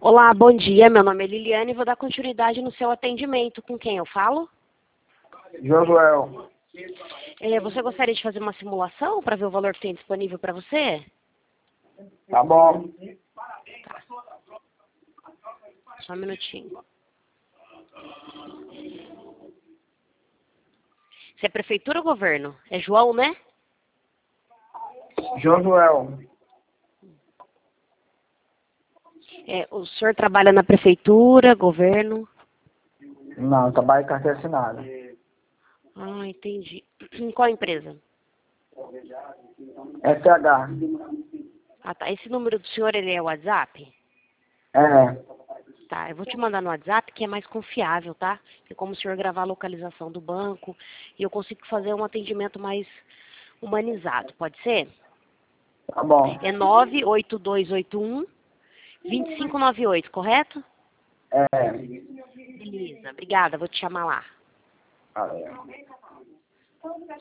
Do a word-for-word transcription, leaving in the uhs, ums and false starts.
Olá, bom dia. Meu nome é Liliane e vou dar continuidade no seu atendimento. Com quem eu falo? Josuel. É, você gostaria de fazer uma simulação para ver o valor que tem disponível para você? Tá bom. Tá. Só um minutinho. Você é prefeitura ou governo? É João, né? Josuel. É, o senhor trabalha na prefeitura, governo? Não, trabalho em carteira assinada. Ah, entendi. Em qual empresa? S H. Ah, tá. Esse número do senhor, ele é o WhatsApp? É. Tá, eu vou te mandar no WhatsApp, que é mais confiável, tá? É como o senhor gravar a localização do banco e eu consigo fazer um atendimento mais humanizado, pode ser? Tá bom. É nove oito dois oito um, dois cinco nove oito, correto? É. Beleza, obrigada, vou te chamar lá. Valeu.